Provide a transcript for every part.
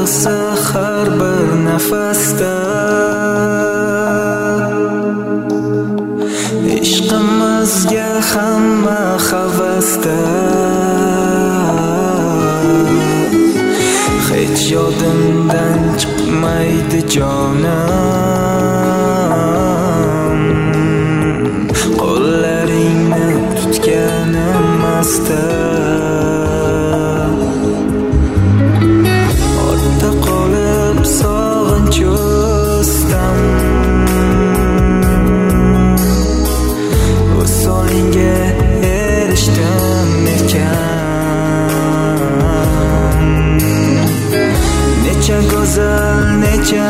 yig'sa har bir nafasda, ishqimizga hamma havasda. Hech yodimdan chiqmaydi jonim, qo'llaringni tutganim asta. Ortda qolib sog'inch o'stam, o'z soningga erishdim ekan. Necha go'zal, necha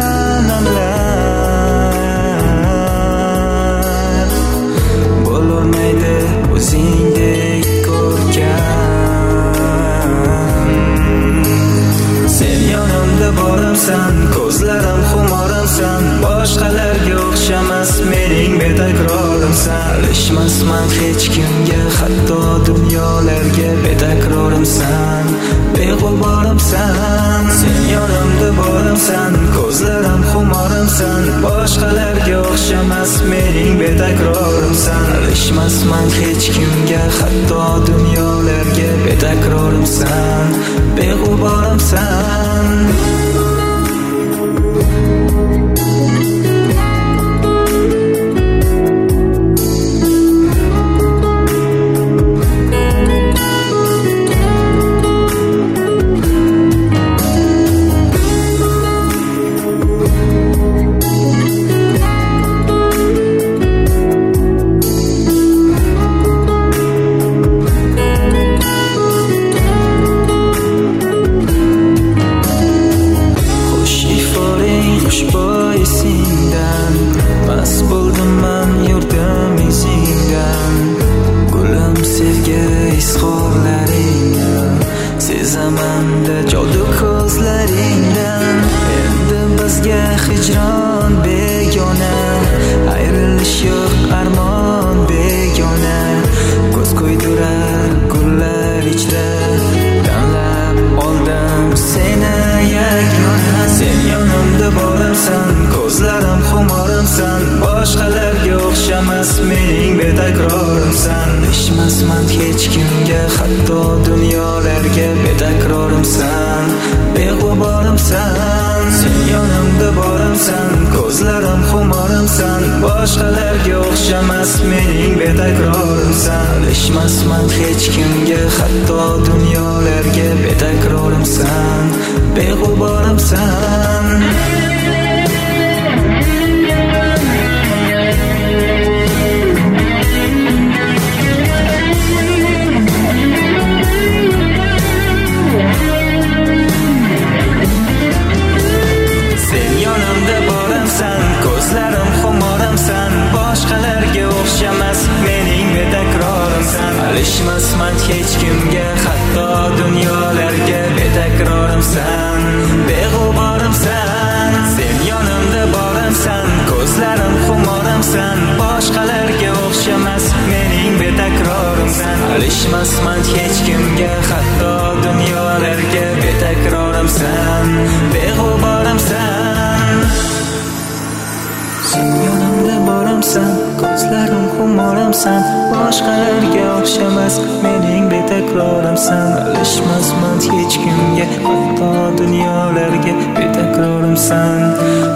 sanamlar bo'lolmaydi o'zingdek ko'rkam. Sen yonimda borimsan, ko'zlarim xumorimsan, boshqalarga o'xshamas mening betakrorimsan. Alishmasman hech kimga, hatto dunyolarga, betakrorimsan, beg'uborimsan. Sen yonimda borimsan, ko'zlarim xumorimsan, boshqalarga o'xshamas mening betakrorimsan. Alishmasman hech kimga, hatto dunyolarga, betakrorimsan, beg'uborimsan. Mast bo'ldim man yurdim izingdan, gulim sevgi izhorlaringni sezaman-da jodu ko'zlaringdan. Endi bizga hijron begona, ayrilish yo'q armon begona. Ko'z qo'ydirar gullar ichra, tanlab oldim seni yagona. Sen yonimda borimsan, ko'zlarim xumorimsan, boshqalarga o'xshamas mening betakrorimsan. Ishmasman hech kimga, hatto dunyolarga, betakrorimsan, beg'uborimsan. Sen yonimda borimsan, ko'zlarim xumorimsan, boshqalarga o'xshamas mening betakrorimsan. Ishmasman hech kimga, hatto dunyolarga, betakrorimsan, beg'uborimsan. Ko'zlarim xumorimsan, boshqalarga o'xshamas mening betakrorimsan. Alishmasman hech kimga, hatto dunyolarga, betakrorimsan, beg'uborimsan. Sen yonimda borimsan, ko'zlarim xumorimsan, boshqalarga o'xshamas mening betakrorimsan. Alishmasman hech kimga, hatto dunyolarga, betakrorimsan, beg'uborimsan. Sen yonimda borimsan, ko'zlarim xumorimsan, boshqalarga o'xshamas mening betakrorimsan. Alishmasman hech kimga, hatto dunyolarga, betakrorimsan.